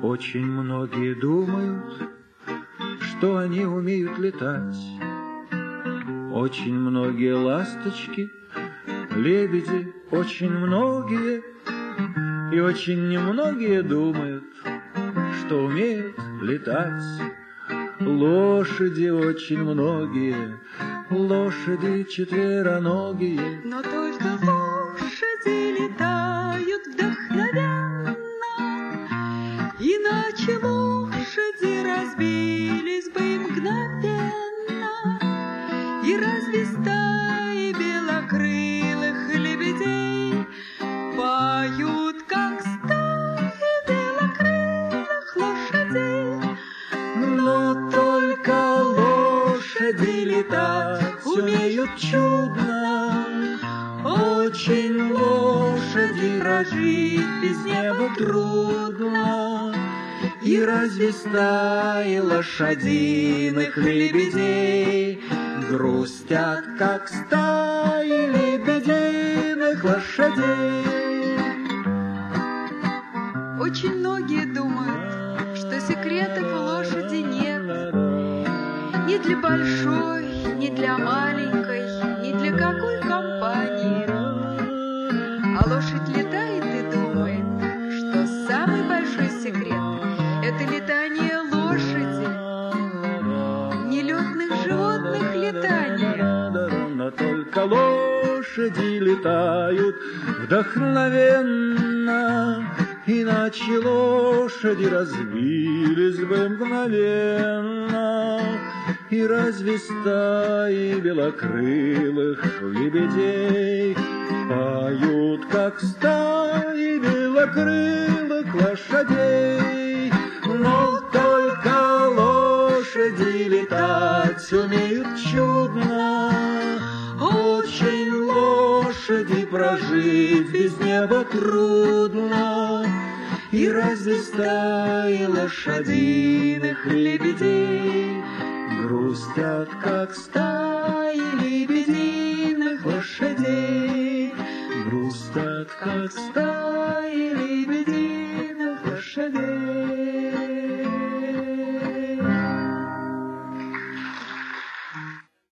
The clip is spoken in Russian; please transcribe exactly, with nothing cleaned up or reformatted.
Очень многие думают, что они умеют летать. Очень многие ласточки, лебеди, очень многие, и очень немногие думают, что умеют летать. Лошади очень многие, лошади четвероногие, но только лошади летают вдохновенно, иначе лошади разбились бы мгновенно. И разве стаи белокрылых лебедей поют, как стаи белокрылых лошадей? но только лошади летать умеют чудно. Очень лошади прожить без неба трудно. И разве стаи лошадиных лебедей грустят, как стаи лебединых лошадей? Очень многие думают, что секретов у лошади нет. Ни для большой, ни для маленькой, ни для какой компании. А лошадь летает и думает, что самый большой секрет — это летание лошади, нелетных животных летания. Но только лошади летают вдохновенно, иначе лошади разбились бы мгновенно. И разве стаи белокрылых лебедей поют, как стаи белокрылых лошадей? Но только лошади летать умеют чудно. Очень лошади прожить без неба трудно. И разве стаи лошадиных лебедей грустят, как стаи лебединых лошадей? Грустят, как стаи лебедей.